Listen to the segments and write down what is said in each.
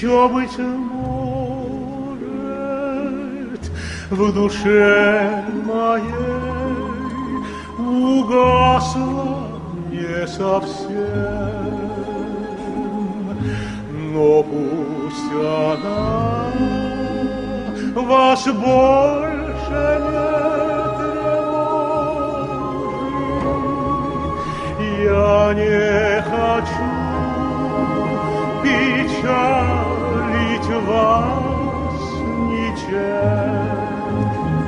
еще, быть может, в душе моей угасла не совсем, но пусть она вас больше не тревожит. Я не хочу печалить вас ничем.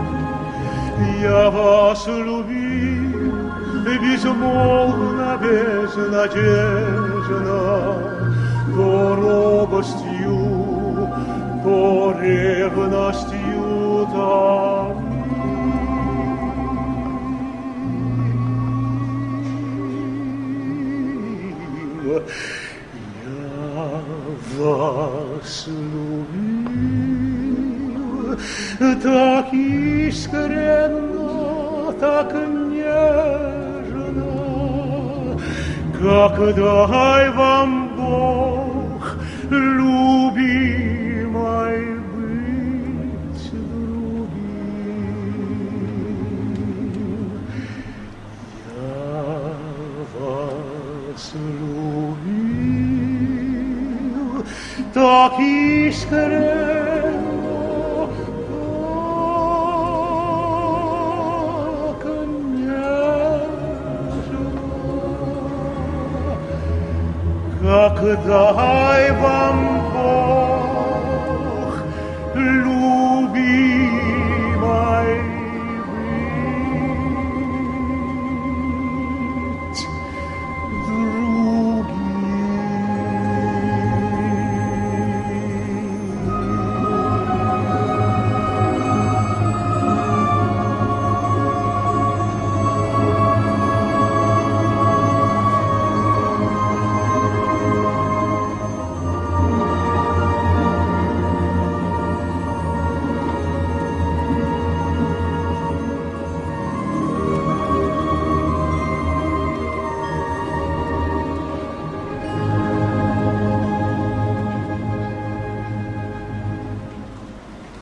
Я вас любил безмолвно, безнадежно, то робостью, то ревностью томил. Я вас любил так искренно, так нежно, как дай вам Бог, любимой, быть другим. Я вас любил так искренно, так нежно, как дай вам Бог, любить.